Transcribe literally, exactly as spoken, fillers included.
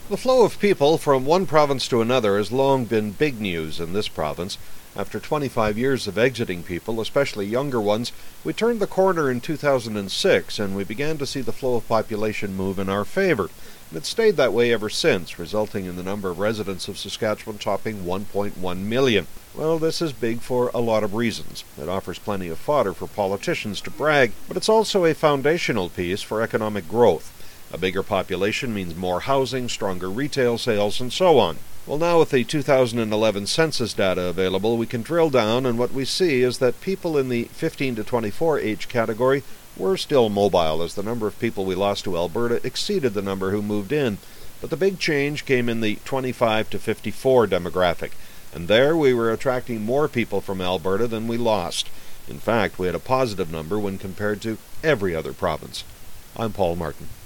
The flow of people from one province to another has long been big news in this province. After twenty-five years of exiting people, especially younger ones, we turned the corner in two thousand six and we began to see the flow of population move in our favor. And it's stayed that way ever since, resulting in the number of residents of Saskatchewan topping one point one million. Well, this is big for a lot of reasons. It offers plenty of fodder for politicians to brag, but it's also a foundational piece for economic growth. A bigger population means more housing, stronger retail sales, and so on. Well, now with the two thousand eleven census data available, we can drill down, and what we see is that people in the fifteen to twenty-four age category were still mobile, as the number of people we lost to Alberta exceeded the number who moved in. But the big change came in the twenty-five to fifty-four demographic, and there we were attracting more people from Alberta than we lost. In fact, we had a positive number when compared to every other province. I'm Paul Martin.